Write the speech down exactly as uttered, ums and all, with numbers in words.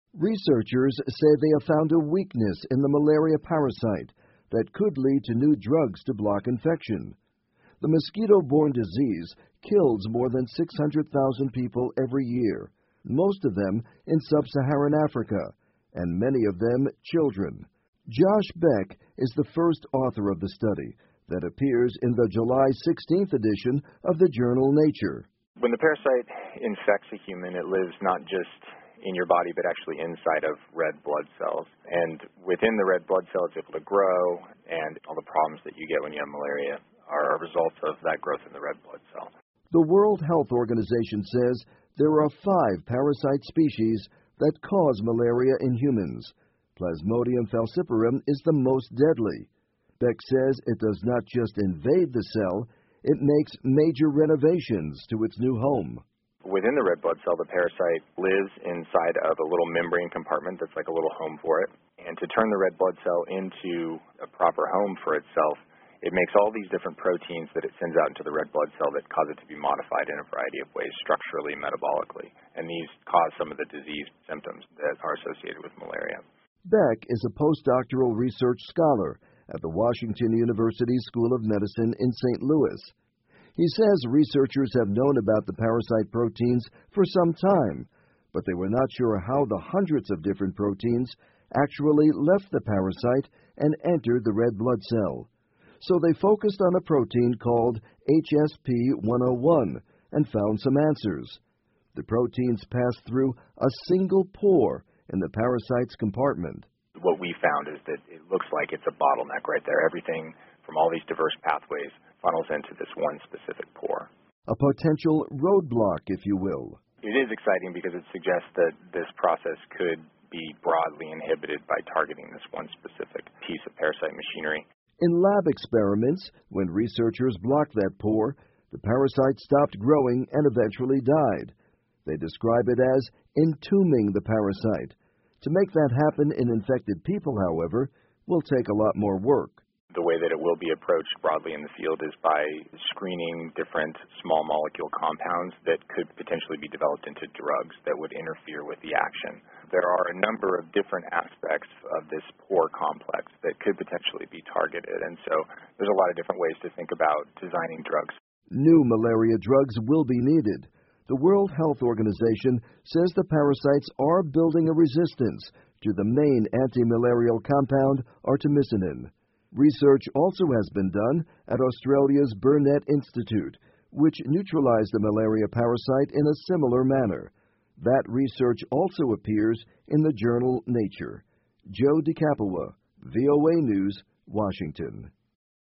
Researchers say they have found a weakness in the malaria parasite that could lead to new drugs to block infection. The mosquito-borne disease kills more than six hundred thousand people every year, most of them in sub-Saharan Africa, and many of them children. Josh Beck is the first author of the study that appears in the July sixteenth edition of the journal Nature. When the parasite infects a human, it lives not just in your body, but actually inside of red blood cells. And within the red blood cell, it's able to grow, and all the problems that you get when you have malaria are a result of that growth in the red blood cell. The World Health Organization says there are five parasite species that cause malaria in humans. Plasmodium falciparum is the most deadly. Beck says it does not just invade the cell, it makes major renovations to its new home. Within the red blood cell, the parasite lives inside of a little membrane compartment that's like a little home for it. And to turn the red blood cell into a proper home for itself, it makes all these different proteins that it sends out into the red blood cell that cause it to be modified in a variety of ways, structurally, metabolically. And these cause some of the disease symptoms that are associated with malaria. Beck is a postdoctoral research scholar at the Washington University School of Medicine in Saint Louis. He says researchers have known about the parasite proteins for some time, but they were not sure how the hundreds of different proteins actually left the parasite and entered the red blood cell. So they focused on a protein called H S P one oh one and found some answers. The proteins pass through a single pore in the parasite's compartment. What we found is that it looks like it's a bottleneck right there. Everything from all these diverse pathways funnels into this one specific pore. A potential roadblock, if you will. It is exciting because it suggests that this process could be broadly inhibited by targeting this one specific piece of parasite machinery. In lab experiments, when researchers blocked that pore, the parasite stopped growing and eventually died. They describe it as entombing the parasite. To make that happen in infected people, however, will take a lot more work. The way that it will be approached broadly in the field is by screening different small molecule compounds that could potentially be developed into drugs that would interfere with the action. There are a number of different aspects of this pore complex that could potentially be targeted, and so there's a lot of different ways to think about designing drugs. New malaria drugs will be needed. The World Health Organization says the parasites are building a resistance to the main anti-malarial compound, artemisinin. Research also has been done at Australia's Burnet Institute, which neutralized the malaria parasite in a similar manner. That research also appears in the journal Nature. Joe DeCapua, V O A News, Washington.